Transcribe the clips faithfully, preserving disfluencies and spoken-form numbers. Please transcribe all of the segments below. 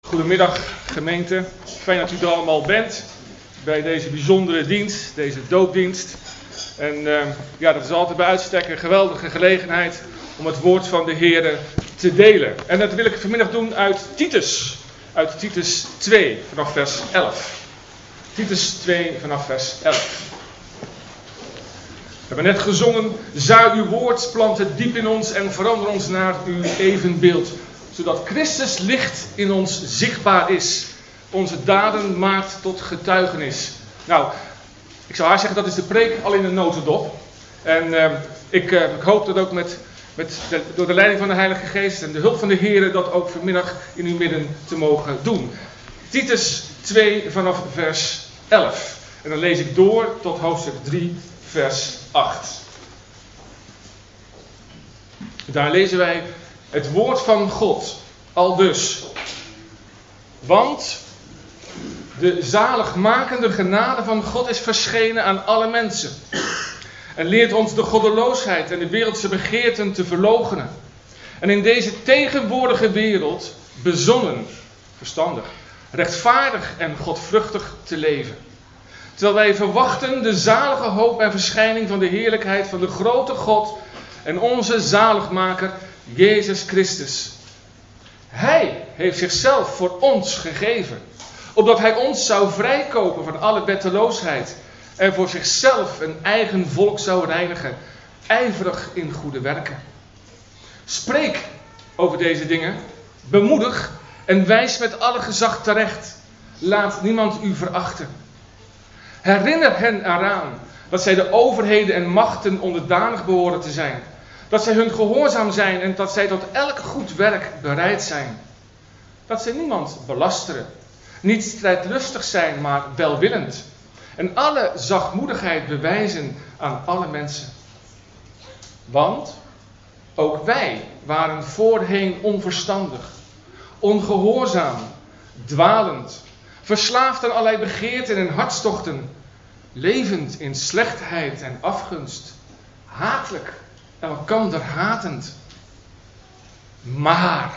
Goedemiddag gemeente, fijn dat u er allemaal bent bij deze bijzondere dienst, deze doopdienst. En uh, ja, dat is altijd bij uitstek een geweldige gelegenheid om het woord van de Heer te delen. En dat wil ik vanmiddag doen uit Titus, uit Titus twee vanaf vers elf. Titus twee vanaf vers elf. We hebben net gezongen, zaai uw woord, plant het diep in ons en verander ons naar uw evenbeeld. Zodat Christus licht in ons zichtbaar is. Onze daden maakt tot getuigenis. Nou, ik zou haar zeggen, dat is de preek al in een notendop. En uh, ik, uh, ik hoop dat ook met, met de, door de leiding van de Heilige Geest en de hulp van de Heer dat ook vanmiddag in uw midden te mogen doen. Titus twee vanaf vers elf. En dan lees ik door tot hoofdstuk drie vers acht. Daar lezen wij het woord van God, aldus. Want de zaligmakende genade van God is verschenen aan alle mensen. En leert ons de goddeloosheid en de wereldse begeerten te verloochenen. En in deze tegenwoordige wereld bezonnen, verstandig, rechtvaardig en godvruchtig te leven. Terwijl wij verwachten de zalige hoop en verschijning van de heerlijkheid van de grote God en onze zaligmaker Jezus Christus. Hij heeft zichzelf voor ons gegeven, opdat hij ons zou vrijkopen van alle wetteloosheid en voor zichzelf een eigen volk zou reinigen, ijverig in goede werken. Spreek over deze dingen, bemoedig en wijs met alle gezag terecht. Laat niemand u verachten. Herinner hen eraan dat zij de overheden en machten onderdanig behoren te zijn. Dat zij hun gehoorzaam zijn en dat zij tot elk goed werk bereid zijn. Dat zij niemand belasteren. Niet strijdlustig zijn, maar welwillend. En alle zachtmoedigheid bewijzen aan alle mensen. Want ook wij waren voorheen onverstandig, ongehoorzaam, dwalend, verslaafd aan allerlei begeerten en hartstochten, levend in slechtheid en afgunst, hatelijk, elkander hatend. Maar,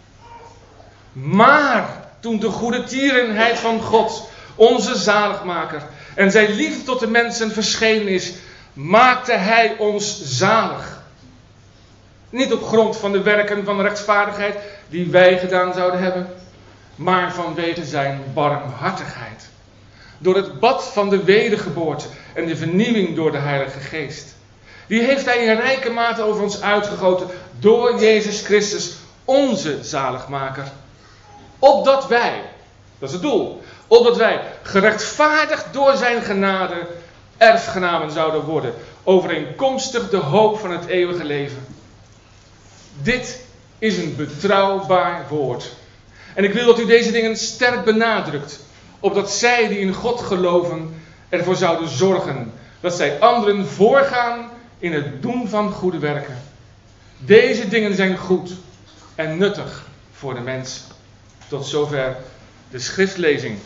maar, toen de goede tierenheid van God, onze zaligmaker, en zijn liefde tot de mensen verschenen is, maakte hij ons zalig. Niet op grond van de werken van rechtvaardigheid die wij gedaan zouden hebben, maar vanwege zijn barmhartigheid. Door het bad van de wedergeboorte en de vernieuwing door de Heilige Geest. Die heeft hij in rijke mate over ons uitgegoten door Jezus Christus, onze zaligmaker. Opdat wij, dat is het doel, opdat wij gerechtvaardigd door zijn genade erfgenamen zouden worden, overeenkomstig de hoop van het eeuwige leven. Dit is een betrouwbaar woord. En ik wil dat u deze dingen sterk benadrukt, opdat zij die in God geloven ervoor zouden zorgen dat zij anderen voorgaan in het doen van goede werken. Deze dingen zijn goed en nuttig voor de mens. Tot zover de schriftlezing.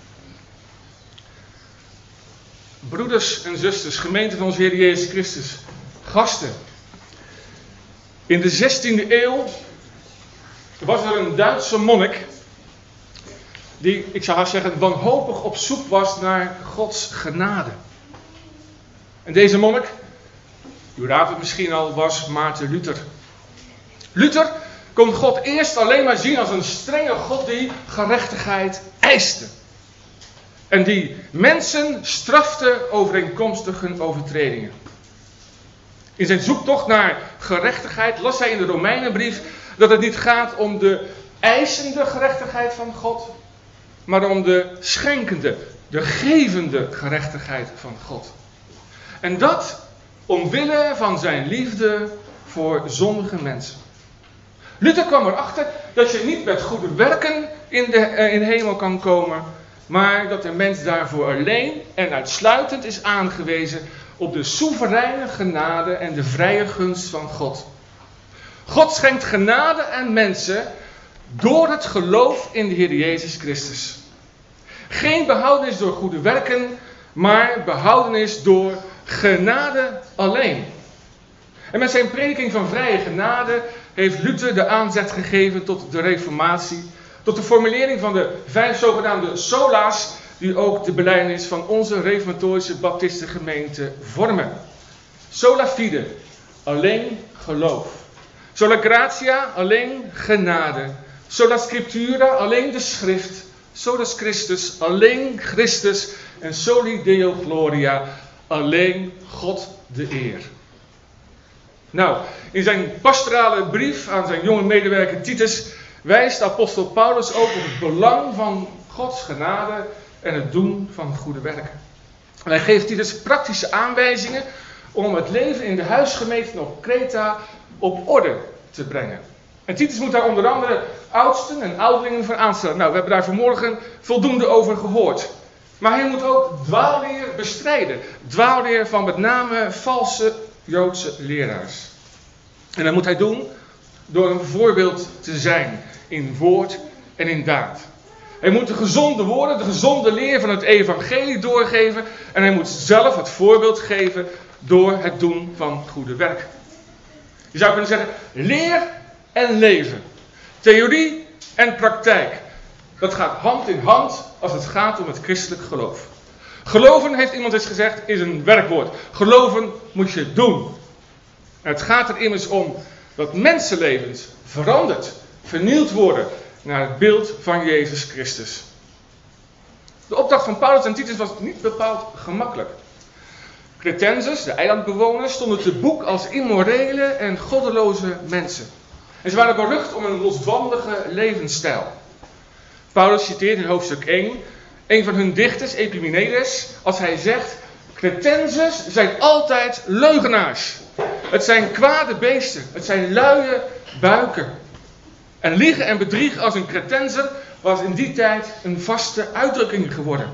Broeders en zusters, gemeente van onze Heer Jezus Christus, gasten. In de zestiende eeuw was er een Duitse monnik die, ik zou haast zeggen, wanhopig op zoek was naar Gods genade. En deze monnik, u raadt het misschien al, was Maarten Luther. Luther kon God eerst alleen maar zien als een strenge God die gerechtigheid eiste. En die mensen strafte overeenkomstig hun overtredingen. In zijn zoektocht naar gerechtigheid las hij in de Romeinenbrief dat het niet gaat om de eisende gerechtigheid van God, maar om de schenkende, de gevende gerechtigheid van God. En dat omwille van zijn liefde voor zondige mensen. Luther kwam erachter dat je niet met goede werken in de, uh, in de hemel kan komen, maar dat de mens daarvoor alleen en uitsluitend is aangewezen op de soevereine genade en de vrije gunst van God. God schenkt genade aan mensen door het geloof in de Heer Jezus Christus. Geen behoudenis door goede werken, maar behoudenis door genade alleen. En met zijn prediking van vrije genade heeft Luther de aanzet gegeven tot de reformatie, tot de formulering van de vijf zogenaamde sola's, die ook de belijdenis van onze reformatorische baptistengemeente vormen. Sola fide, alleen geloof. Sola gratia, alleen genade. Sola scriptura, alleen de schrift. Solus Christus, alleen Christus. En soli Deo gloria, alleen God de eer. Nou, in zijn pastorale brief aan zijn jonge medewerker Titus wijst apostel Paulus ook op het belang van Gods genade en het doen van goede werken. En hij geeft Titus praktische aanwijzingen om het leven in de huisgemeenten op Kreta op orde te brengen. En Titus moet daar onder andere oudsten en ouderlingen voor aanstellen. Nou, we hebben daar vanmorgen voldoende over gehoord. Maar hij moet ook dwaalleer bestrijden. Dwaalleer van met name valse Joodse leraars. En dat moet hij doen door een voorbeeld te zijn in woord en in daad. Hij moet de gezonde woorden, de gezonde leer van het evangelie doorgeven. En hij moet zelf het voorbeeld geven door het doen van goede werk. Je zou kunnen zeggen, leer en leven. Theorie en praktijk. Dat gaat hand in hand als het gaat om het christelijk geloof. Geloven, heeft iemand eens gezegd, is een werkwoord. Geloven moet je doen. En het gaat er immers om dat mensenlevens veranderd, vernieuwd worden naar het beeld van Jezus Christus. De opdracht van Paulus en Titus was niet bepaald gemakkelijk. Cretensers, de eilandbewoners, stonden te boek als immorele en goddeloze mensen. En ze waren berucht om een losbandige levensstijl. Paulus citeert in hoofdstuk één een van hun dichters, Epimenides, als hij zegt: Cretensers zijn altijd leugenaars. Het zijn kwade beesten, het zijn luie buiken. En liegen en bedriegen als een Cretenser was in die tijd een vaste uitdrukking geworden.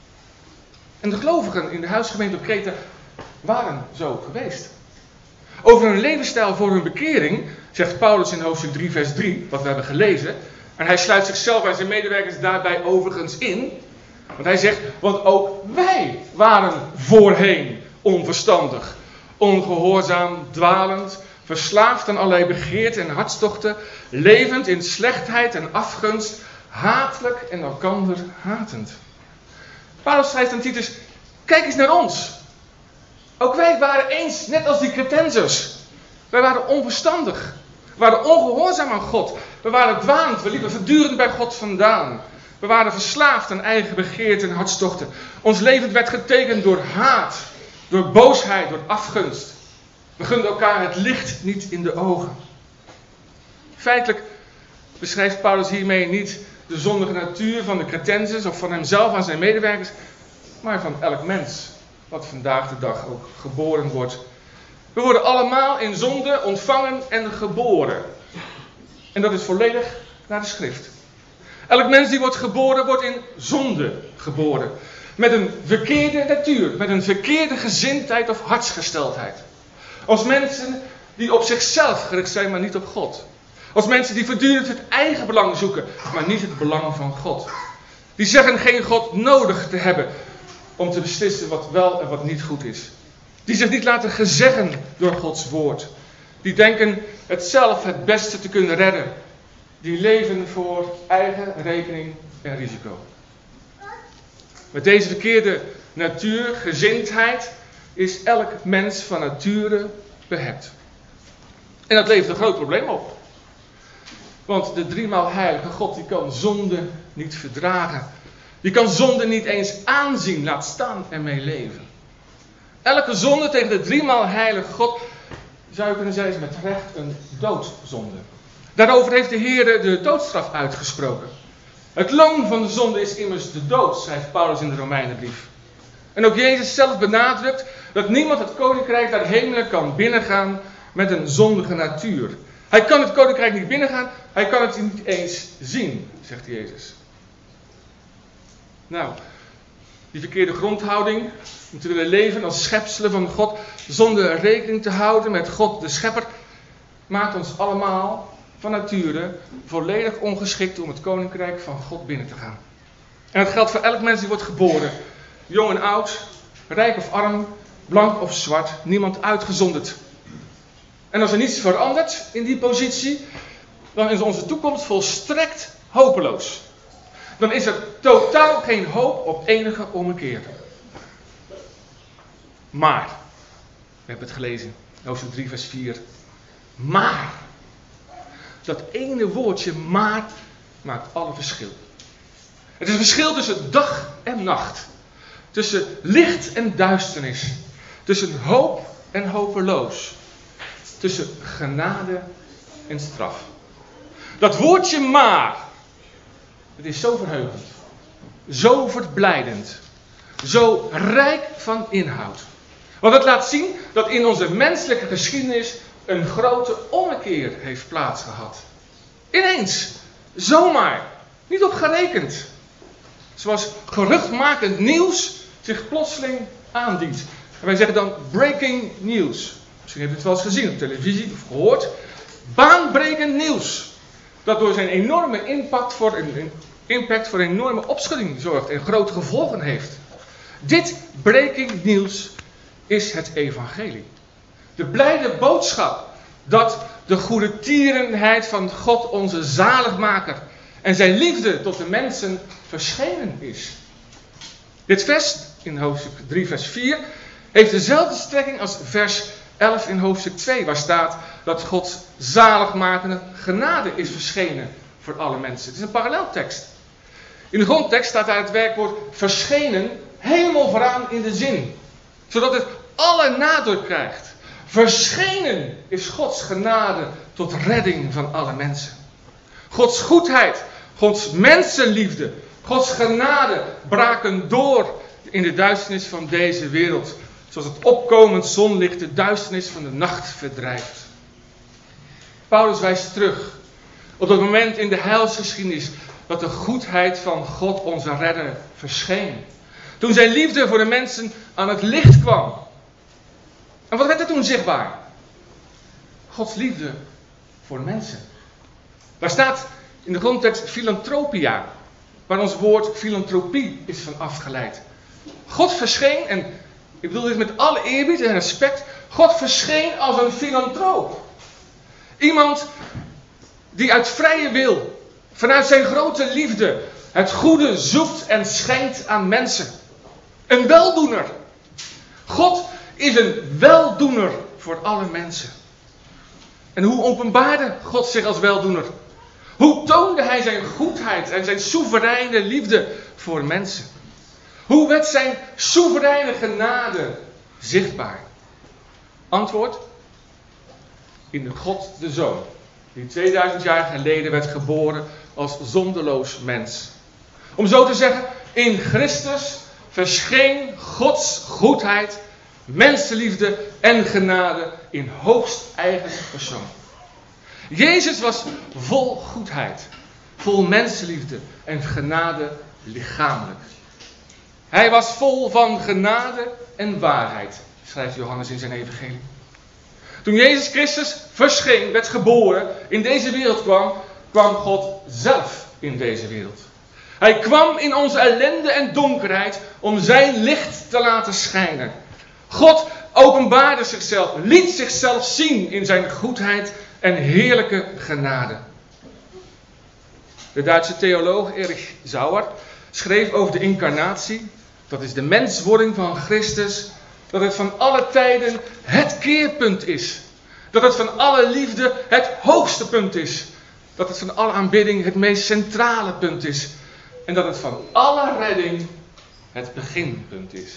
En de gelovigen in de huisgemeente op Kreta waren zo geweest. Over hun levensstijl voor hun bekering zegt Paulus in hoofdstuk drie vers drie, wat we hebben gelezen. En hij sluit zichzelf en zijn medewerkers daarbij overigens in. Want hij zegt, want ook wij waren voorheen onverstandig, ongehoorzaam, dwalend, verslaafd aan allerlei begeerten en hartstochten, levend in slechtheid en afgunst, hatelijk en elkander hatend. Paulus schrijft aan Titus, kijk eens naar ons. Ook wij waren eens net als die Cretensers. Wij waren onverstandig. We waren ongehoorzaam aan God. We waren dwalend. We liepen voortdurend bij God vandaan. We waren verslaafd aan eigen begeerten en hartstochten. Ons leven werd getekend door haat, door boosheid, door afgunst. We gunden elkaar het licht niet in de ogen. Feitelijk beschrijft Paulus hiermee niet de zondige natuur van de Cretensers of van hemzelf en zijn medewerkers, maar van elk mens wat vandaag de dag ook geboren wordt. We worden allemaal in zonde ontvangen en geboren. En dat is volledig naar de schrift. Elk mens die wordt geboren, wordt in zonde geboren. Met een verkeerde natuur, met een verkeerde gezindheid of hartsgesteldheid. Als mensen die op zichzelf gericht zijn, maar niet op God. Als mensen die voortdurend het eigen belang zoeken, maar niet het belang van God. Die zeggen geen God nodig te hebben om te beslissen wat wel en wat niet goed is. Die zich niet laten gezeggen door Gods woord. Die denken het zelf het beste te kunnen redden. Die leven voor eigen rekening en risico. Met deze verkeerde natuur, gezindheid, is elk mens van nature behept. En dat levert een groot probleem op. Want de driemaal heilige God, die kan zonde niet verdragen. Die kan zonde niet eens aanzien, laat staan ermee leven. Elke zonde tegen de driemaal heilige God, zou je kunnen zeggen, is met recht een doodzonde. Daarover heeft de Heer de doodstraf uitgesproken. Het loon van de zonde is immers de dood, schrijft Paulus in de Romeinenbrief. En ook Jezus zelf benadrukt dat niemand het koninkrijk der hemelen kan binnengaan met een zondige natuur. Hij kan het koninkrijk niet binnengaan, hij kan het niet eens zien, zegt Jezus. Nou, die verkeerde grondhouding, om te willen leven als schepselen van God, zonder rekening te houden met God de schepper, maakt ons allemaal van nature volledig ongeschikt om het koninkrijk van God binnen te gaan. En dat geldt voor elk mens die wordt geboren, jong en oud, rijk of arm, blank of zwart, niemand uitgezonderd. En als er niets verandert in die positie, dan is onze toekomst volstrekt hopeloos. Dan is er totaal geen hoop op enige ommekeer. Maar, we hebben het gelezen, hoofdstuk drie vers vier. Maar, dat ene woordje maar maakt alle verschil. Het is een verschil tussen dag en nacht. Tussen licht en duisternis. Tussen hoop en hopeloos. Tussen genade en straf. Dat woordje maar. Het is zo verheugend. Zo verblijdend. Zo rijk van inhoud. Want het laat zien dat in onze menselijke geschiedenis een grote ommekeer heeft plaatsgehad. Ineens. Zomaar. Niet op gerekend. Zoals geruchtmakend nieuws zich plotseling aandient. En wij zeggen dan breaking news. Misschien heeft u het wel eens gezien op televisie of gehoord. Baanbrekend nieuws. Dat door zijn enorme impact voor een, een impact voor een enorme opschudding zorgt en grote gevolgen heeft. Dit breaking nieuws is het evangelie. De blijde boodschap dat de goede tierenheid van God onze zaligmaker en zijn liefde tot de mensen verschenen is. Dit vers in hoofdstuk drie vers vier heeft dezelfde strekking als vers elf in hoofdstuk twee, waar staat dat Gods zaligmakende genade is verschenen voor alle mensen. Het is een paralleltekst. In de grondtekst staat daar het werkwoord verschenen helemaal vooraan in de zin, zodat het alle nadruk krijgt. Verschenen is Gods genade tot redding van alle mensen. Gods goedheid, Gods mensenliefde, Gods genade braken door in de duisternis van deze wereld. Zoals het opkomend zonlicht de duisternis van de nacht verdrijft. Paulus wijst terug op dat moment in de heilsgeschiedenis dat de goedheid van God onze redder verscheen. Toen zijn liefde voor de mensen aan het licht kwam. En wat werd er toen zichtbaar? Gods liefde voor de mensen. Daar staat in de grondtekst filantropia, waar ons woord filantropie is van afgeleid. God verscheen, en ik bedoel dit met alle eerbied en respect, God verscheen als een filantroop. Iemand die uit vrije wil, vanuit zijn grote liefde, het goede zoekt en schenkt aan mensen. Een weldoener. God is een weldoener voor alle mensen. En hoe openbaarde God zich als weldoener? Hoe toonde hij zijn goedheid en zijn soevereine liefde voor mensen? Hoe werd zijn soevereine genade zichtbaar? Antwoord: in de God de Zoon, die tweeduizend jaar geleden werd geboren als zonderloos mens. Om zo te zeggen, in Christus verscheen Gods goedheid, mensenliefde en genade in hoogst eigen persoon. Jezus was vol goedheid, vol mensenliefde en genade lichamelijk. Hij was vol van genade en waarheid, schrijft Johannes in zijn evangelie. Toen Jezus Christus verscheen, werd geboren, in deze wereld kwam, kwam God zelf in deze wereld. Hij kwam in onze ellende en donkerheid om zijn licht te laten schijnen. God openbaarde zichzelf, liet zichzelf zien in zijn goedheid en heerlijke genade. De Duitse theoloog Erich Sauer schreef over de incarnatie, dat is de menswording van Christus, dat het van alle tijden het keerpunt is. Dat het van alle liefde het hoogste punt is. Dat het van alle aanbidding het meest centrale punt is. En dat het van alle redding het beginpunt is.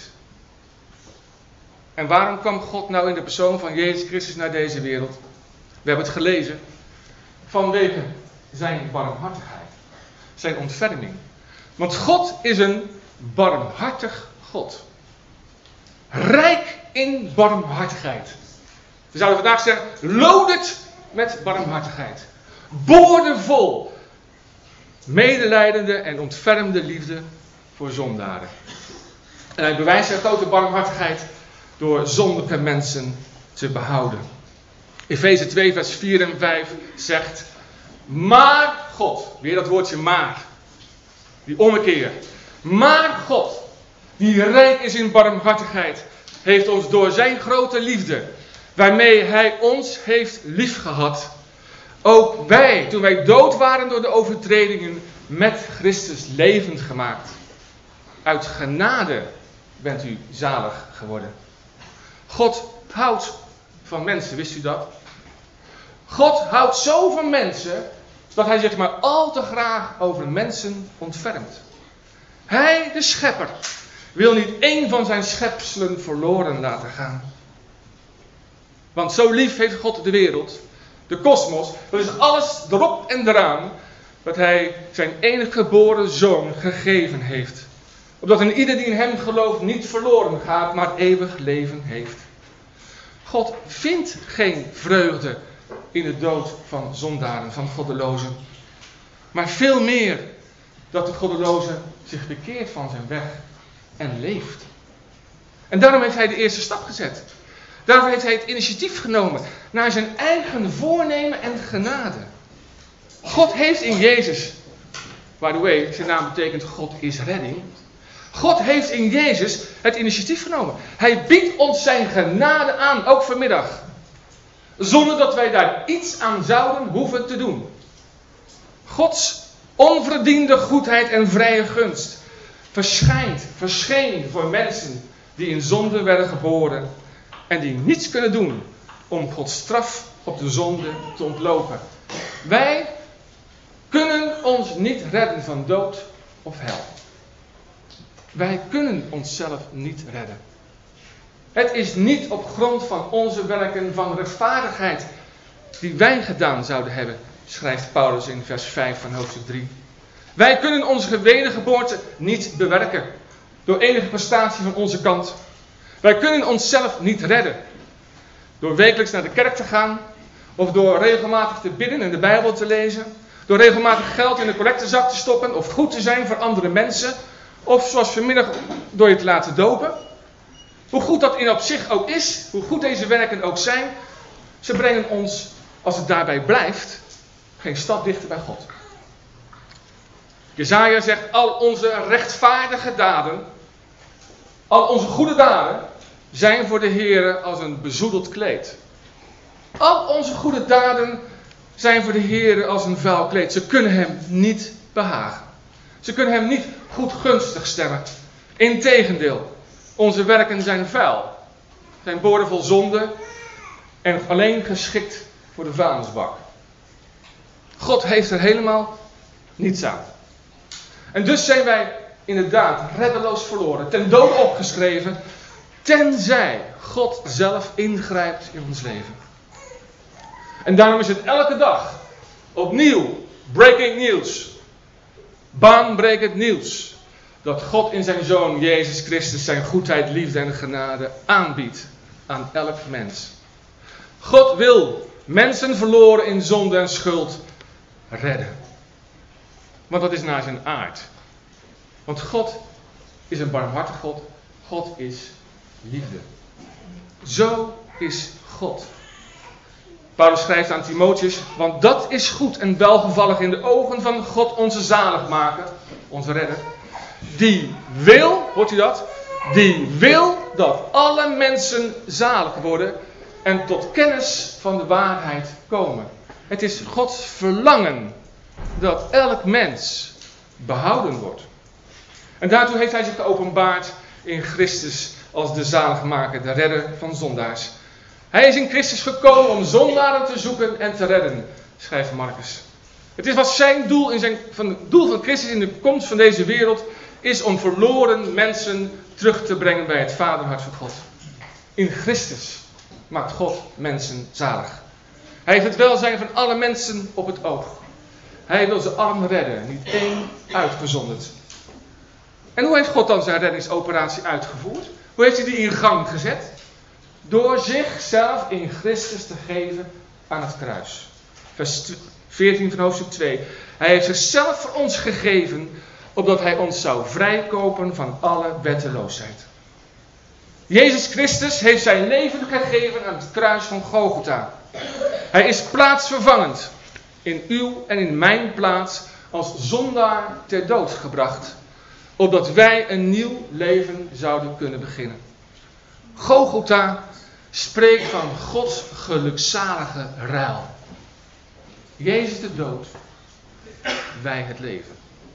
En waarom kwam God nou in de persoon van Jezus Christus naar deze wereld? We hebben het gelezen. Vanwege zijn barmhartigheid. Zijn ontferming. Want God is een barmhartig God. Rijk in barmhartigheid. We zouden vandaag zeggen, loaded met barmhartigheid. Boordevol. Medelijdende en ontfermende liefde voor zondaren. En hij bewijst zijn grote barmhartigheid door zondige mensen te behouden. Efeze twee vers vier en vijf zegt, maar God, weer dat woordje maar, die ommekeer. Maar God, die rijk is in barmhartigheid, heeft ons door zijn grote liefde, waarmee hij ons heeft liefgehad, ook wij, toen wij dood waren door de overtredingen, met Christus levend gemaakt. Uit genade bent u zalig geworden. God houdt van mensen, wist u dat? God houdt zo van mensen dat hij zich maar al te graag over mensen ontfermt. Hij, de schepper, wil niet één van zijn schepselen verloren laten gaan. Want zo lief heeft God de wereld, de kosmos, dat is alles erop en eraan, dat hij zijn enige geboren zoon gegeven heeft. Opdat een ieder die in hem gelooft niet verloren gaat, maar eeuwig leven heeft. God vindt geen vreugde in de dood van zondaren, van goddelozen. Maar veel meer dat de goddeloze zich bekeert van zijn weg en leeft. En daarom heeft hij de eerste stap gezet. Daarom heeft hij het initiatief genomen naar zijn eigen voornemen en genade. God heeft in Jezus, by the way, zijn naam betekent God is redding. God heeft in Jezus het initiatief genomen. Hij biedt ons zijn genade aan, ook vanmiddag. Zonder dat wij daar iets aan zouden hoeven te doen. Gods onverdiende goedheid en vrije gunst verschijnt, verscheen voor mensen die in zonde werden geboren en die niets kunnen doen om Gods straf op de zonde te ontlopen. Wij kunnen ons niet redden van dood of hel. Wij kunnen onszelf niet redden. Het is niet op grond van onze werken van rechtvaardigheid die wij gedaan zouden hebben, schrijft Paulus in vers vijf van hoofdstuk drie. Wij kunnen onze wedergeboorte niet bewerken door enige prestatie van onze kant. Wij kunnen onszelf niet redden door wekelijks naar de kerk te gaan of door regelmatig te bidden en de Bijbel te lezen, door regelmatig geld in de collectezak te stoppen of goed te zijn voor andere mensen of zoals vanmiddag door je te laten dopen. Hoe goed dat in op zich ook is, hoe goed deze werken ook zijn, ze brengen ons, als het daarbij blijft, geen stap dichter bij God. Jesaja zegt, al onze rechtvaardige daden, al onze goede daden, zijn voor de Heere als een bezoedeld kleed. Al onze goede daden zijn voor de Heere als een vuil kleed. Ze kunnen hem niet behagen. Ze kunnen hem niet goedgunstig stemmen. Integendeel, onze werken zijn vuil. Zijn boordevol zonde en alleen geschikt voor de vuilnisbak. God heeft er helemaal niets aan. En dus zijn wij inderdaad reddeloos verloren, ten dode opgeschreven, tenzij God zelf ingrijpt in ons leven. En daarom is het elke dag opnieuw breaking news, baanbrekend nieuws, dat God in zijn Zoon Jezus Christus zijn goedheid, liefde en genade aanbiedt aan elk mens. God wil mensen verloren in zonde en schuld redden. Want dat is naar zijn aard. Want God is een barmhartig God. God is liefde. Zo is God. Paulus schrijft aan Timotheus, want dat is goed en welgevallig in de ogen van God onze zaligmaker, onze redder. Die wil, hoort u dat? Die wil dat alle mensen zalig worden en tot kennis van de waarheid komen. Het is Gods verlangen dat elk mens behouden wordt. En daartoe heeft hij zich geopenbaard in Christus als de zaligmaker, de redder van zondaars. Hij is in Christus gekomen om zondaren te zoeken en te redden, schrijft Marcus. Het is wat zijn doel, in zijn, van het doel van Christus in de komst van deze wereld is om verloren mensen terug te brengen bij het vaderhart van God. In Christus maakt God mensen zalig. Hij heeft het welzijn van alle mensen op het oog. Hij wil ze allen redden, niet één uitgezonderd. En hoe heeft God dan zijn reddingsoperatie uitgevoerd? Hoe heeft hij die in gang gezet? Door zichzelf in Christus te geven aan het kruis. Vers veertien van hoofdstuk twee. Hij heeft zichzelf voor ons gegeven, opdat hij ons zou vrijkopen van alle wetteloosheid. Jezus Christus heeft zijn leven gegeven aan het kruis van Golgotha. Hij is plaatsvervangend in uw en in mijn plaats als zondaar ter dood gebracht, opdat wij een nieuw leven zouden kunnen beginnen. Golgotha spreekt van Gods gelukzalige ruil. Jezus de dood, wij het leven.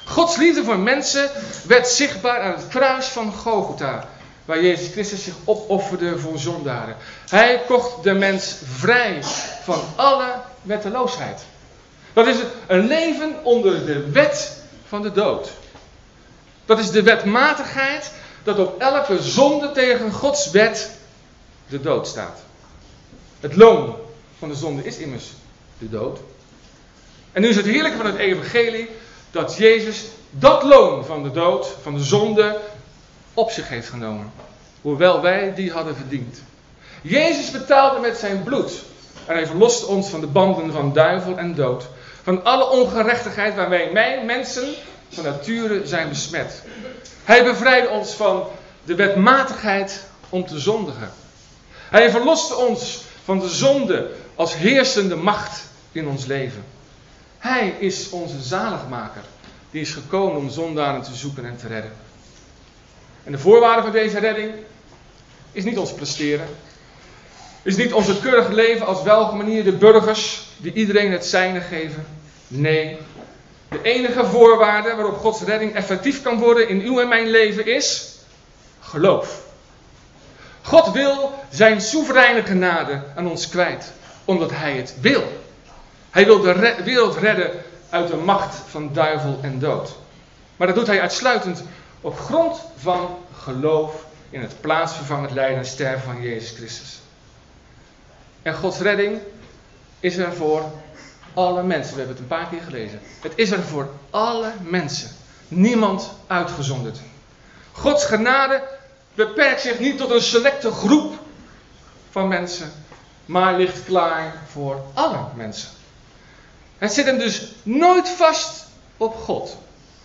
Gods liefde voor mensen werd zichtbaar aan het kruis van Golgotha, waar Jezus Christus zich opofferde voor zondaren. Hij kocht de mens vrij van alle wetteloosheid. Dat is een leven onder de wet van de dood. Dat is de wetmatigheid dat op elke zonde tegen Gods wet de dood staat. Het loon van de zonde is immers de dood. En nu is het heerlijke van het evangelie dat Jezus dat loon van de dood, van de zonde, op zich heeft genomen. Hoewel wij die hadden verdiend. Jezus betaalde met zijn bloed. En hij verlost ons van de banden van duivel en dood. Van alle ongerechtigheid waarmee wij mensen van nature zijn besmet. Hij bevrijdde ons van de wetmatigheid om te zondigen. Hij verloste ons van de zonde als heersende macht in ons leven. Hij is onze zaligmaker. Die is gekomen om zondaren te zoeken en te redden. En de voorwaarde van deze redding is niet ons presteren. Is niet onze keurig leven als welgemanierde burgers die iedereen het zijne geven. Nee, de enige voorwaarde waarop Gods redding effectief kan worden in uw en mijn leven is geloof. God wil zijn soevereine genade aan ons kwijt, omdat hij het wil. Hij wil de re- wereld redden uit de macht van duivel en dood. Maar dat doet hij uitsluitend op grond van geloof in het plaatsvervangend lijden en sterven van Jezus Christus. En Gods redding is er voor alle mensen. We hebben het een paar keer gelezen. Het is er voor alle mensen. Niemand uitgezonderd. Gods genade beperkt zich niet tot een selecte groep van mensen, maar ligt klaar voor alle mensen. Het zit hem dus nooit vast op God.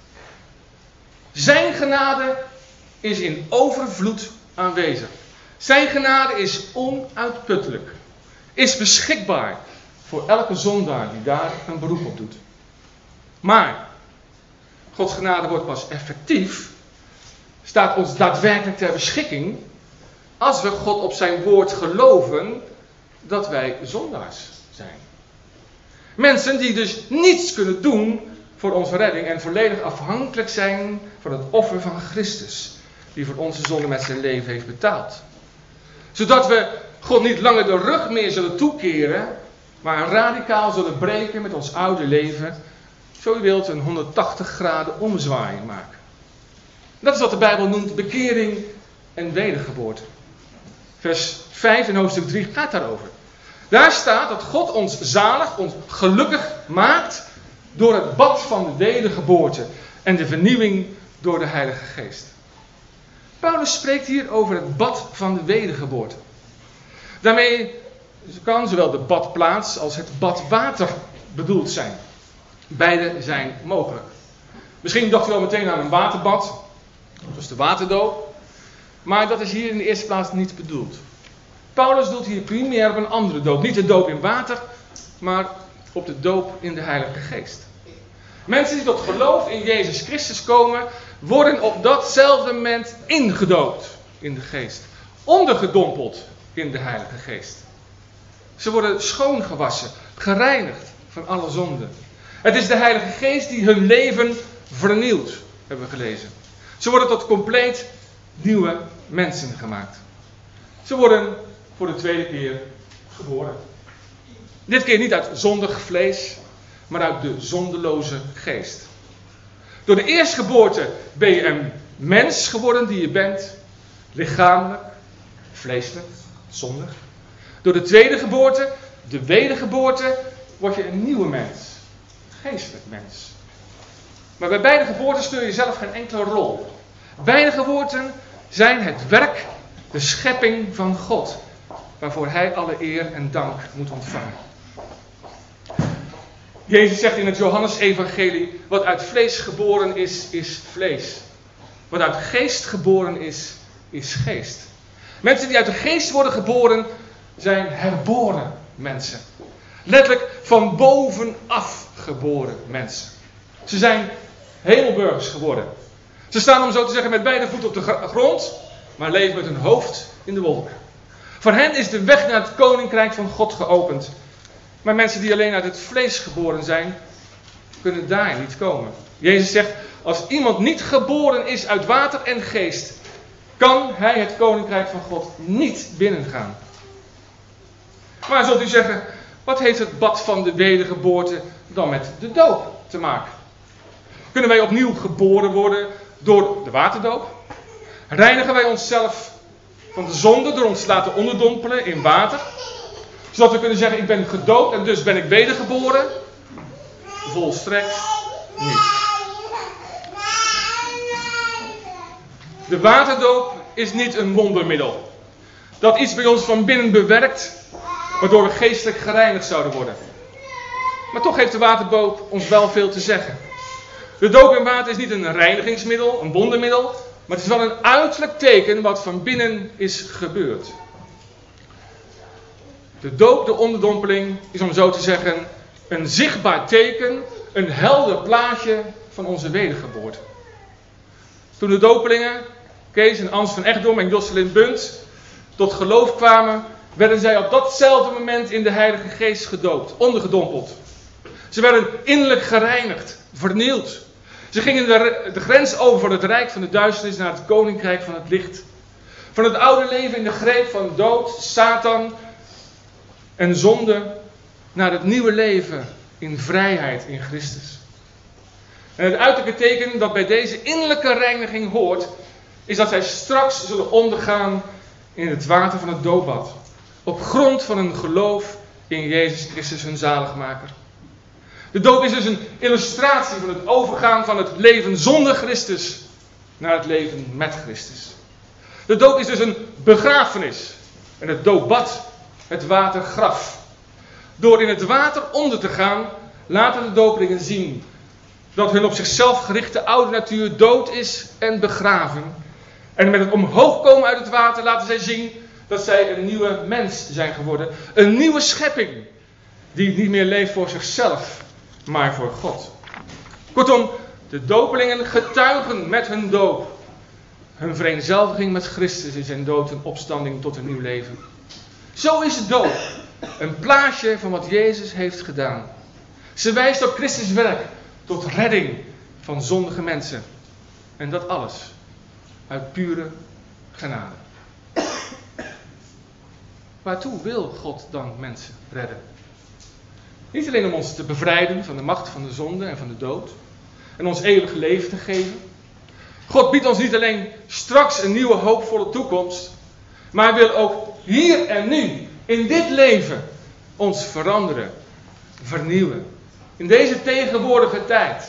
Zijn genade is in overvloed aanwezig. Zijn genade is onuitputtelijk. Is beschikbaar voor elke zondaar die daar een beroep op doet. Maar Gods genade wordt pas effectief, staat ons daadwerkelijk ter beschikking, als we God op zijn woord geloven dat wij zondaars zijn. Mensen die dus niets kunnen doen voor onze redding en volledig afhankelijk zijn van het offer van Christus, die voor onze zonde met zijn leven heeft betaald. Zodat we God niet langer de rug meer zullen toekeren, maar radicaal zullen breken met ons oude leven, zo u wilt een honderdtachtig graden omzwaaiing maken. Dat is wat de Bijbel noemt bekering en wedergeboorte. Vers vijf in hoofdstuk drie gaat daarover. Daar staat dat God ons zalig, ons gelukkig maakt door het bad van de wedergeboorte en de vernieuwing door de Heilige Geest. Paulus spreekt hier over het bad van de wedergeboorte. Daarmee kan zowel de badplaats als het badwater bedoeld zijn. Beide zijn mogelijk. Misschien dacht u al meteen aan een waterbad, zoals de waterdoop. Maar dat is hier in de eerste plaats niet bedoeld. Paulus doelt hier primair op een andere doop. Niet de doop in water, maar op de doop in de Heilige Geest. Mensen die tot geloof in Jezus Christus komen, worden op datzelfde moment ingedoopt in de Geest. Ondergedompeld in de Heilige Geest. Ze worden schoongewassen, gereinigd van alle zonden. Het is de Heilige Geest die hun leven vernieuwt, hebben we gelezen. Ze worden tot compleet nieuwe mensen gemaakt. Ze worden voor de tweede keer geboren. Dit keer niet uit zondig vlees, maar uit de zondeloze geest. Door de eerstgeboorte ben je een mens geworden die je bent, lichamelijk, vleeselijk, zondig. Door de tweede geboorte, de wedergeboorte, word je een nieuwe mens, geestelijk mens. Maar bij beide geboorten speel je zelf geen enkele rol. Beide geboorten zijn het werk, de schepping van God, waarvoor hij alle eer en dank moet ontvangen. Jezus zegt in het Johannes-evangelie, wat uit vlees geboren is, is vlees. Wat uit geest geboren is, is geest. Mensen die uit de geest worden geboren, zijn herboren mensen. Letterlijk van bovenaf geboren mensen. Ze zijn hemelburgers geworden. Ze staan, om zo te zeggen, met beide voeten op de grond, maar leven met hun hoofd in de wolken. Voor hen is de weg naar het koninkrijk van God geopend. Maar mensen die alleen uit het vlees geboren zijn, kunnen daar niet komen. Jezus zegt, als iemand niet geboren is uit water en geest, kan hij het koninkrijk van God niet binnengaan. Maar zult u zeggen, wat heeft het bad van de wedergeboorte dan met de doop te maken? Kunnen wij opnieuw geboren worden door de waterdoop? Reinigen wij onszelf van de zonde door ons te laten onderdompelen in water? Zodat we kunnen zeggen, ik ben gedoopt en dus ben ik wedergeboren? Volstrekt niet. De waterdoop is niet een wondermiddel. Dat iets bij ons van binnen bewerkt, waardoor we geestelijk gereinigd zouden worden. Maar toch heeft de waterdoop ons wel veel te zeggen. De doop in water is niet een reinigingsmiddel, een wondermiddel, maar het is wel een uiterlijk teken wat van binnen is gebeurd. De doop, de onderdompeling, is om zo te zeggen een zichtbaar teken, een helder plaatje van onze wedergeboorte. Toen de dopelingen, Kees en Ans van Echtdom en Josselin Bunt, tot geloof kwamen, werden zij op datzelfde moment in de Heilige Geest gedoopt, ondergedompeld. Ze werden innerlijk gereinigd, vernield. Ze gingen de, de grens over van het rijk van de duisternis naar het koninkrijk van het licht. Van het oude leven in de greep van dood, Satan en zonde, naar het nieuwe leven in vrijheid in Christus. En het uiterlijke teken dat bij deze innerlijke reiniging hoort, is dat zij straks zullen ondergaan in het water van het doopbad. Op grond van een geloof in Jezus Christus hun zaligmaker. De doop is dus een illustratie van het overgaan van het leven zonder Christus naar het leven met Christus. De doop is dus een begrafenis. En het doopbad, het watergraf. Door in het water onder te gaan, laten de dopelingen zien dat hun op zichzelf gerichte oude natuur dood is en begraven. En met het omhoog komen uit het water laten zij zien dat zij een nieuwe mens zijn geworden. Een nieuwe schepping die niet meer leeft voor zichzelf, maar voor God. Kortom, de dopelingen getuigen met hun doop hun vereenzelviging met Christus in zijn dood en opstanding tot een nieuw leven. Zo is de doop een plaatje van wat Jezus heeft gedaan. Ze wijst op Christus' werk tot redding van zondige mensen. En dat alles uit pure genade. Waartoe wil God dan mensen redden? Niet alleen om ons te bevrijden van de macht van de zonde en van de dood. En ons eeuwige leven te geven. God biedt ons niet alleen straks een nieuwe hoopvolle toekomst. Maar hij wil ook hier en nu, in dit leven, ons veranderen. Vernieuwen. In deze tegenwoordige tijd.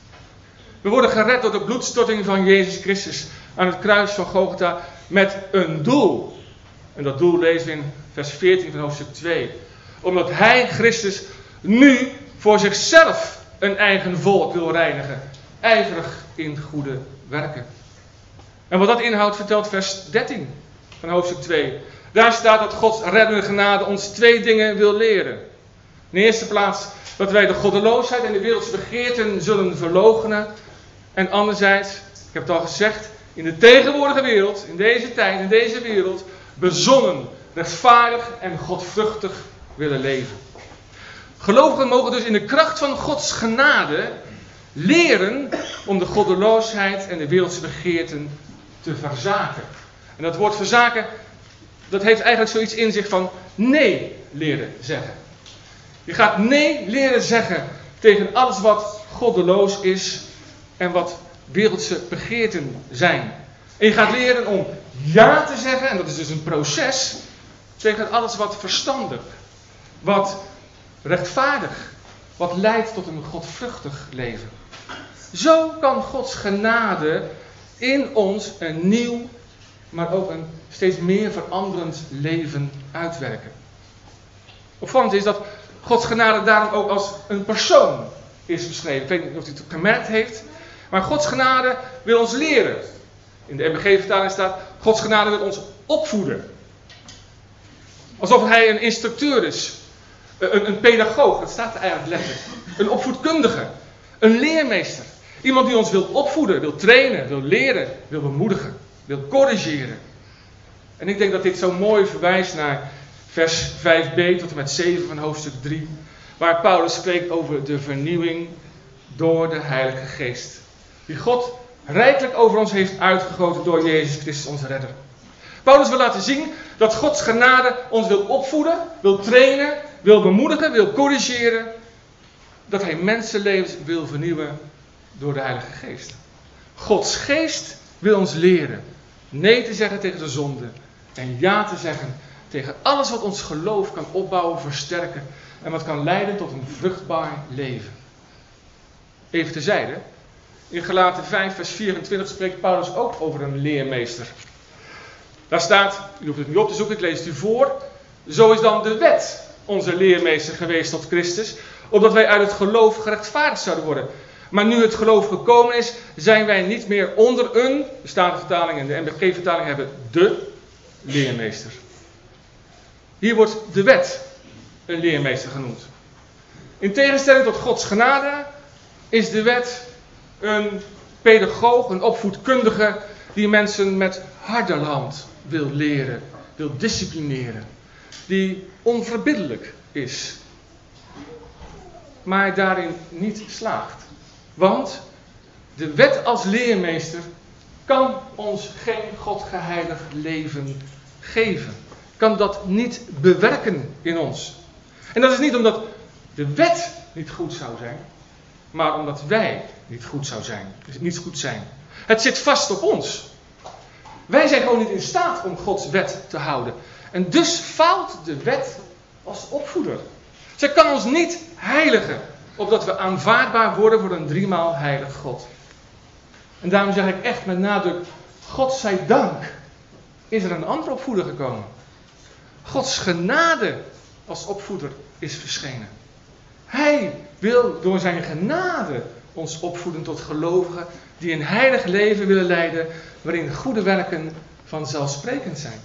We worden gered door de bloedstorting van Jezus Christus aan het kruis van Golgotha met een doel. En dat doel lezen we in vers veertien van hoofdstuk twee. Omdat hij, Christus, nu voor zichzelf een eigen volk wil reinigen. Ijverig in goede werken. En wat dat inhoudt vertelt vers dertien van hoofdstuk twee. Daar staat dat Gods reddende genade ons twee dingen wil leren. In de eerste plaats dat wij de goddeloosheid en de wereldse begeerten zullen verloochenen. En anderzijds, ik heb het al gezegd, in de tegenwoordige wereld, in deze tijd, in deze wereld, bezonnen, rechtvaardig en godvruchtig willen leven. Gelovigen mogen dus in de kracht van Gods genade leren om de goddeloosheid en de wereldse begeerten te verzaken. En dat woord verzaken, dat heeft eigenlijk zoiets in zich van nee leren zeggen. Je gaat nee leren zeggen tegen alles wat goddeloos is en wat wereldse begeerten zijn. En je gaat leren om ja te zeggen, en dat is dus een proces, tegen alles wat verstandig, wat rechtvaardig, wat leidt tot een godvruchtig leven. Zo kan Gods genade in ons een nieuw, maar ook een steeds meer veranderend leven uitwerken. Opvallend is dat Gods genade daarom ook als een persoon is beschreven. Ik weet niet of u het gemerkt heeft, maar Gods genade wil ons leren. In de M B G-vertaling staat, Gods genade wil ons opvoeden. Alsof hij een instructeur is. Een, een pedagoog, dat staat er eigenlijk letterlijk. Een opvoedkundige. Een leermeester. Iemand die ons wil opvoeden, wil trainen, wil leren, wil bemoedigen, wil corrigeren. En ik denk dat dit zo mooi verwijst naar vers vijf b tot en met zeven van hoofdstuk drie. Waar Paulus spreekt over de vernieuwing door de Heilige Geest. die God rijkelijk over ons heeft uitgegoten door Jezus Christus onze redder. Paulus wil laten zien dat Gods genade ons wil opvoeden, wil trainen, wil bemoedigen, wil corrigeren. Dat hij mensenlevens wil vernieuwen door de Heilige Geest. Gods Geest wil ons leren nee te zeggen tegen de zonde en ja te zeggen tegen alles wat ons geloof kan opbouwen, versterken en wat kan leiden tot een vruchtbaar leven. Even terzijde, in Galaten vijf vers vierentwintig spreekt Paulus ook over een leermeester. Daar staat, u hoeft het niet op te zoeken, ik lees het u voor. Zo is dan de wet onze leermeester geweest tot Christus, opdat wij uit het geloof gerechtvaardigd zouden worden. Maar nu het geloof gekomen is, zijn wij niet meer onder een, de Statenvertaling en de N B G-vertaling hebben de leermeester. Hier wordt de wet een leermeester genoemd. In tegenstelling tot Gods genade is de wet een pedagoog, een opvoedkundige die mensen met harderhand wil leren, wil disciplineren. Die onverbiddelijk is. Maar daarin niet slaagt. Want de wet als leermeester kan ons geen godgeheilig leven geven. Kan dat niet bewerken in ons. En dat is niet omdat de wet niet goed zou zijn, maar omdat wij niet goed zou zijn. Dus niet goed zijn. Het zit vast op ons. Wij zijn gewoon niet in staat om Gods wet te houden. En dus faalt de wet als opvoeder. Zij kan ons niet heiligen, opdat we aanvaardbaar worden voor een driemaal heilig God. En daarom zeg ik echt met nadruk, God zij dank, is er een andere opvoeder gekomen. Gods genade als opvoeder is verschenen. Hij wil door zijn genade ons opvoeden tot gelovigen die een heilig leven willen leiden, waarin goede werken vanzelfsprekend zijn.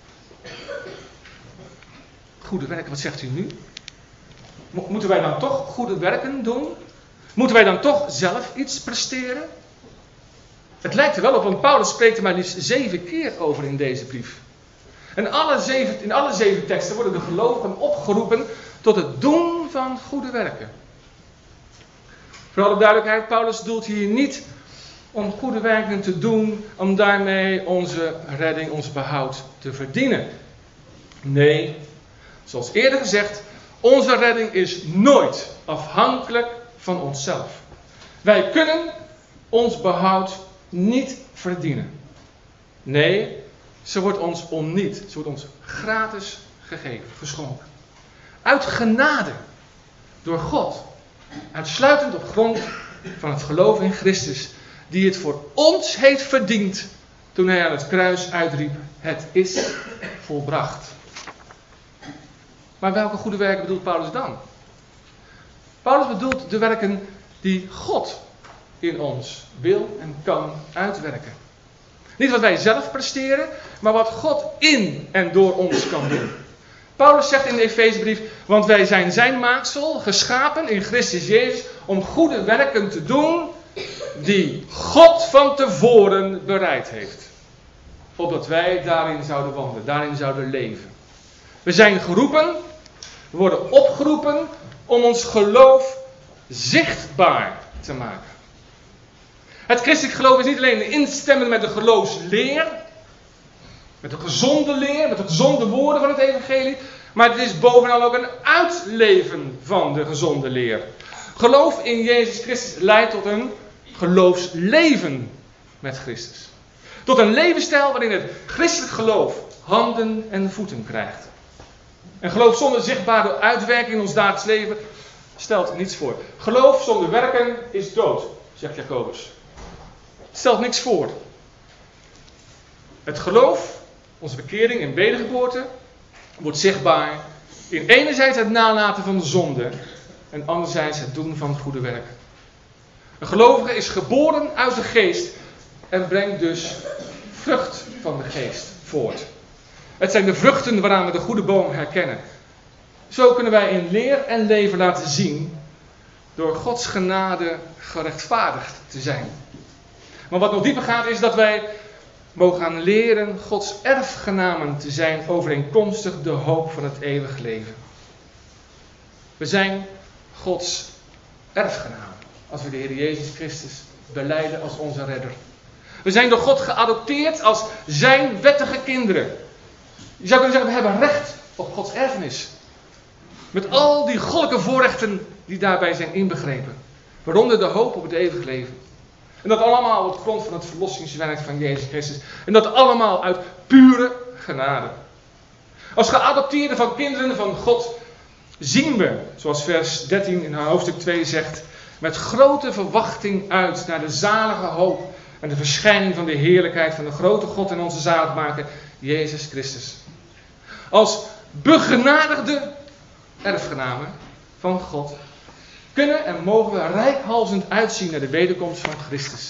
Goede werken, wat zegt u nu? Moeten wij dan toch goede werken doen? Moeten wij dan toch zelf iets presteren? Het lijkt er wel op, want Paulus spreekt er maar liefst zeven keer over in deze brief. En alle zeven, in alle zeven teksten worden de gelovigen opgeroepen tot het doen van goede werken. Voor alle duidelijkheid, Paulus doelt hier niet om goede werken te doen, om daarmee onze redding, ons behoud te verdienen. Nee, zoals eerder gezegd, onze redding is nooit afhankelijk van onszelf. Wij kunnen ons behoud niet verdienen. Nee, ze wordt ons onniet. Ze wordt ons gratis gegeven, geschonken. Uit genade. Door God. Uitsluitend op grond van het geloof in Christus. Die het voor ons heeft verdiend. Toen hij aan het kruis uitriep. Het is volbracht. Maar welke goede werken bedoelt Paulus dan? Paulus bedoelt de werken die God in ons wil en kan uitwerken. Niet wat wij zelf presteren, maar wat God in en door ons kan doen. Paulus zegt in de Efezebrief, want wij zijn zijn maaksel, geschapen in Christus Jezus, om goede werken te doen die God van tevoren bereid heeft. Opdat wij daarin zouden wandelen, daarin zouden leven. We zijn geroepen, we worden opgeroepen om ons geloof zichtbaar te maken. Het christelijk geloof is niet alleen een instemmen met de geloofsleer, met de gezonde leer, met de gezonde woorden van het evangelie, maar het is bovenal ook een uitleven van de gezonde leer. Geloof in Jezus Christus leidt tot een geloofsleven met Christus. Tot een levensstijl waarin het christelijk geloof handen en voeten krijgt. En geloof zonder zichtbare uitwerking in ons dagelijks leven stelt niets voor. Geloof zonder werken is dood, zegt Jacobus. Het stelt niks voor. Het geloof, onze bekering en wedergeboorte, wordt zichtbaar in enerzijds het nalaten van de zonde en anderzijds het doen van goede werken. Een gelovige is geboren uit de geest en brengt dus vrucht van de geest voort. Het zijn de vruchten waaraan we de goede boom herkennen. Zo kunnen wij in leer en leven laten zien door Gods genade gerechtvaardigd te zijn. Maar wat nog dieper gaat is dat wij mogen gaan leren Gods erfgenamen te zijn overeenkomstig de hoop van het eeuwig leven. We zijn Gods erfgenamen als we de Heer Jezus Christus belijden als onze redder. We zijn door God geadopteerd als zijn wettige kinderen. Je zou kunnen zeggen, we hebben recht op Gods erfenis. Met al die goddelijke voorrechten die daarbij zijn inbegrepen. Waaronder de hoop op het eeuwig leven. En dat allemaal op grond van het verlossingswerk van Jezus Christus. En dat allemaal uit pure genade. Als geadopteerden van kinderen van God zien we, zoals vers dertien in hoofdstuk twee zegt, met grote verwachting uit naar de zalige hoop en de verschijning van de heerlijkheid van de grote God en onze zaligmaker, Jezus Christus. Als begenadigde erfgenamen van God kunnen en mogen we reikhalzend uitzien naar de wederkomst van Christus.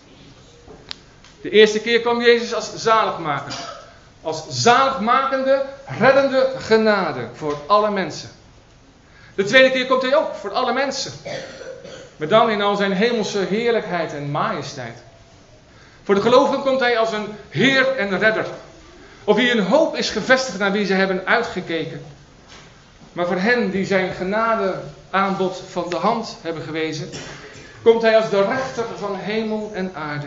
De eerste keer kwam Jezus als zaligmaker. Als zaligmakende, reddende genade voor alle mensen. De tweede keer komt hij ook voor alle mensen. Maar dan in al zijn hemelse heerlijkheid en majesteit. Voor de gelovigen komt hij als een Heer en Redder. Op wie een hoop is gevestigd naar wie ze hebben uitgekeken. Maar voor hen die zijn genade aanbod van de hand hebben gewezen, komt hij als de rechter van hemel en aarde.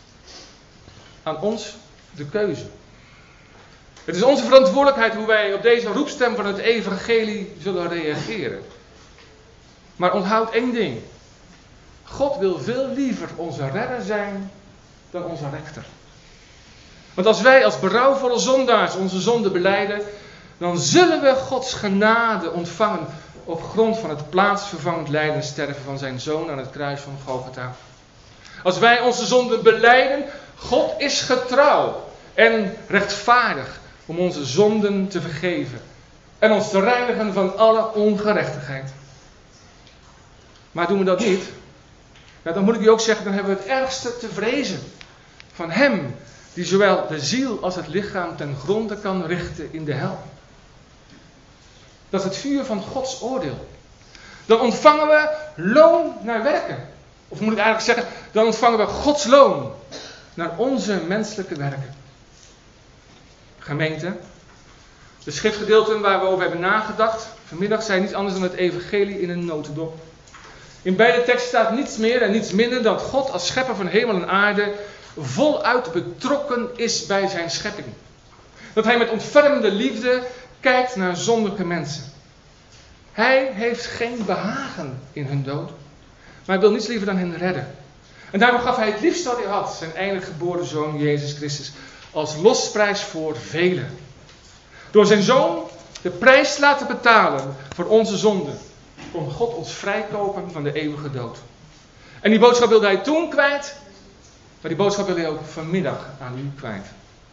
Aan ons de keuze. Het is onze verantwoordelijkheid hoe wij op deze roepstem van het evangelie zullen reageren. Maar onthoud één ding. God wil veel liever onze redder zijn dan onze rechter. Want als wij als berouwvolle zondaars onze zonde belijden, dan zullen we Gods genade ontvangen op grond van het plaatsvervangend lijden en sterven van zijn Zoon aan het kruis van Golgotha. Als wij onze zonde belijden, God is getrouw en rechtvaardig om onze zonden te vergeven en ons te reinigen van alle ongerechtigheid. Maar doen we dat niet, ja, dan moet ik u ook zeggen, dan hebben we het ergste te vrezen van hem die zowel de ziel als het lichaam ten gronde kan richten in de hel. Dat is het vuur van Gods oordeel. Dan ontvangen we loon naar werken. Of moet ik eigenlijk zeggen, dan ontvangen we Gods loon naar onze menselijke werken. Gemeente, de schriftgedeelten waar we over hebben nagedacht vanmiddag zijn niets anders dan het evangelie in een notendop. In beide teksten staat niets meer en niets minder dan God als schepper van hemel en aarde voluit betrokken is bij zijn schepping. Dat hij met ontfermende liefde kijkt naar zondige mensen. Hij heeft geen behagen in hun dood, maar hij wil niets liever dan hen redden. En daarom gaf hij het liefst wat hij had, zijn enige geboren zoon Jezus Christus, als losprijs voor velen. Door zijn zoon de prijs laten betalen voor onze zonden, kon God ons vrijkopen van de eeuwige dood. En die boodschap wilde hij toen kwijt, maar die boodschap wil hij ook vanmiddag aan u kwijt.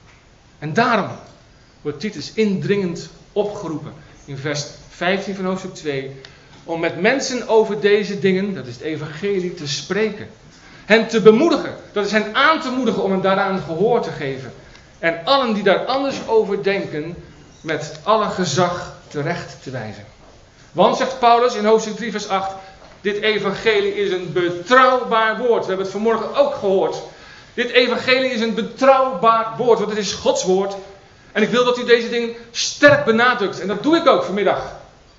En daarom wordt Titus indringend opgeroepen in vers vijftien van hoofdstuk twee, om met mensen over deze dingen, dat is het evangelie, te spreken. Hen te bemoedigen, dat is hen aan te moedigen om hen daaraan gehoor te geven. En allen die daar anders over denken, met alle gezag terecht te wijzen. Want, zegt Paulus in hoofdstuk drie vers acht, dit evangelie is een betrouwbaar woord. We hebben het vanmorgen ook gehoord. Dit evangelie is een betrouwbaar woord, want het is Gods woord. En ik wil dat u deze dingen sterk benadrukt. En dat doe ik ook vanmiddag.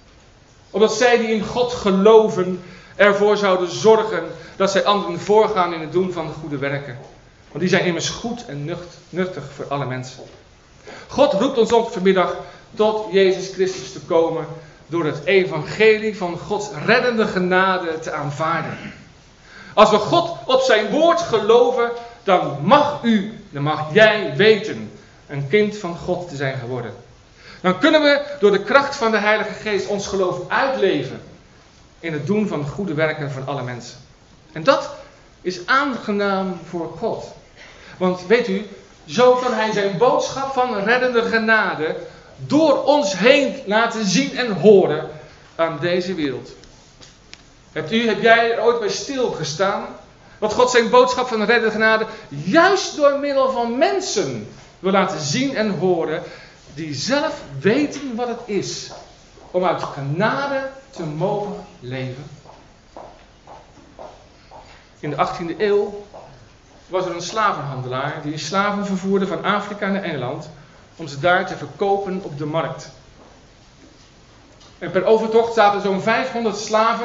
Omdat zij die in God geloven ervoor zouden zorgen dat zij anderen voorgaan in het doen van de goede werken. Want die zijn immers goed en nuttig voor alle mensen. God roept ons op vanmiddag tot Jezus Christus te komen door het evangelie van Gods reddende genade te aanvaarden. Als we God op zijn woord geloven, dan mag u, dan mag jij weten een kind van God te zijn geworden. Dan kunnen we door de kracht van de Heilige Geest ons geloof uitleven in het doen van goede werken van alle mensen. En dat is aangenaam voor God. Want weet u, zo kan hij zijn boodschap van reddende genade door ons heen laten zien en horen aan deze wereld. Hebt u, heb jij er ooit bij stilgestaan? Wat God zijn boodschap van reddende genade juist door middel van mensen wil laten zien en horen, die zelf weten wat het is om uit genade te mogen leven. In de achttiende eeuw was er een slavenhandelaar die slaven vervoerde van Afrika naar Engeland om ze daar te verkopen op de markt. En per overtocht zaten zo'n vijfhonderd slaven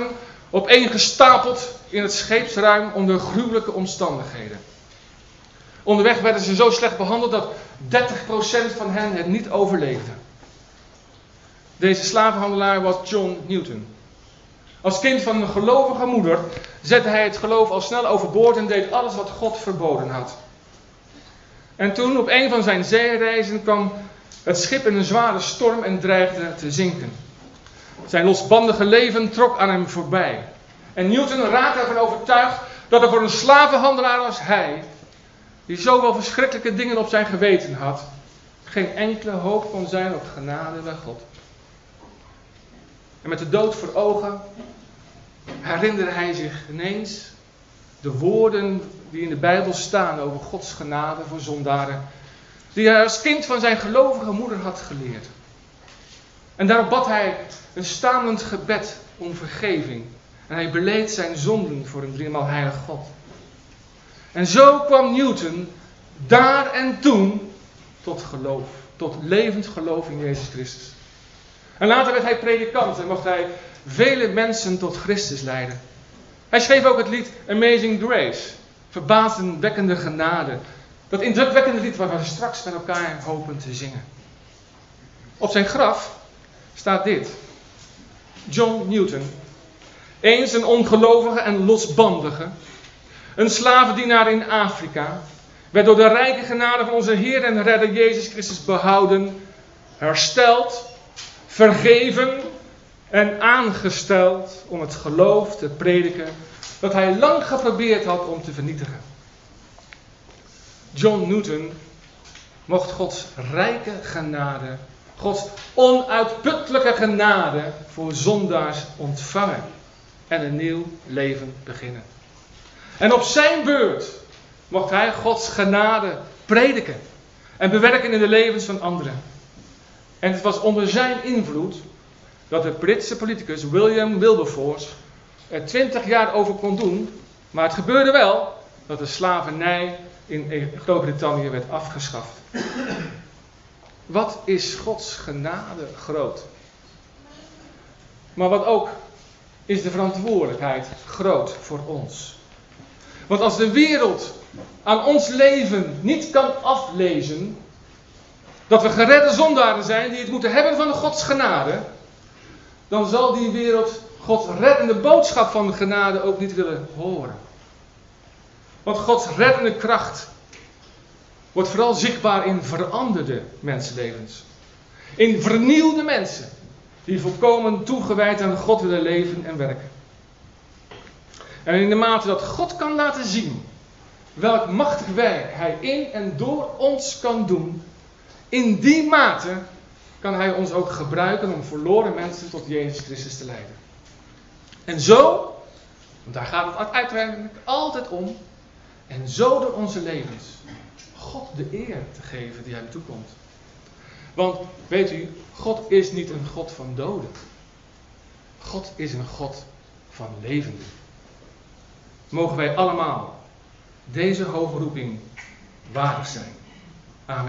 Opeengestapeld in het scheepsruim onder gruwelijke omstandigheden. Onderweg werden ze zo slecht behandeld dat dertig procent van hen het niet overleefde. Deze slavenhandelaar was John Newton. Als kind van een gelovige moeder zette hij het geloof al snel overboord en deed alles wat God verboden had. En toen op een van zijn zeereizen kwam het schip in een zware storm en dreigde te zinken. Zijn losbandige leven trok aan hem voorbij. En Newton raakte ervan overtuigd dat er voor een slavenhandelaar als hij, die zoveel verschrikkelijke dingen op zijn geweten had, geen enkele hoop kon zijn op genade bij God. En met de dood voor ogen herinnerde hij zich ineens de woorden die in de Bijbel staan over Gods genade voor zondaren, die hij als kind van zijn gelovige moeder had geleerd. En daarop bad hij een stamelend gebed om vergeving. En hij beleed zijn zonden voor een driemaal heilig God. En zo kwam Newton daar en toen tot geloof, tot levend geloof in Jezus Christus. En later werd hij predikant en mocht hij vele mensen tot Christus leiden. Hij schreef ook het lied Amazing Grace, verbazingwekkende genade. Dat indrukwekkende lied waar we straks met elkaar hopen te zingen. Op zijn graf staat dit. John Newton, eens een ongelovige en losbandige, een slavendienaar in Afrika, werd door de rijke genade van onze Heer en Redder Jezus Christus behouden, hersteld, vergeven en aangesteld om het geloof te prediken dat hij lang geprobeerd had om te vernietigen. John Newton mocht Gods rijke genade, Gods onuitputtelijke genade voor zondaars ontvangen en een nieuw leven beginnen. En op zijn beurt mocht hij Gods genade prediken en bewerken in de levens van anderen. En het was onder zijn invloed dat de Britse politicus William Wilberforce er twintig jaar over kon doen, maar het gebeurde wel dat de slavernij in Groot-Brittannië werd afgeschaft. Wat is Gods genade groot? Maar wat ook is de verantwoordelijkheid groot voor ons. Want als de wereld aan ons leven niet kan aflezen dat we geredde zondaren zijn die het moeten hebben van de Gods genade, dan zal die wereld Gods reddende boodschap van de genade ook niet willen horen. Want Gods reddende kracht wordt vooral zichtbaar in veranderde mensenlevens. In vernieuwde mensen die volkomen toegewijd aan God willen leven en werken. En in de mate dat God kan laten zien welk machtig werk Hij in en door ons kan doen, in die mate kan Hij ons ook gebruiken om verloren mensen tot Jezus Christus te leiden. En zo, want daar gaat het uiteindelijk altijd om, en zo door onze levens God de eer te geven die Hem toekomt. Want, weet u, God is niet een God van doden. God is een God van levenden. Mogen wij allemaal deze hoge roeping waardig zijn.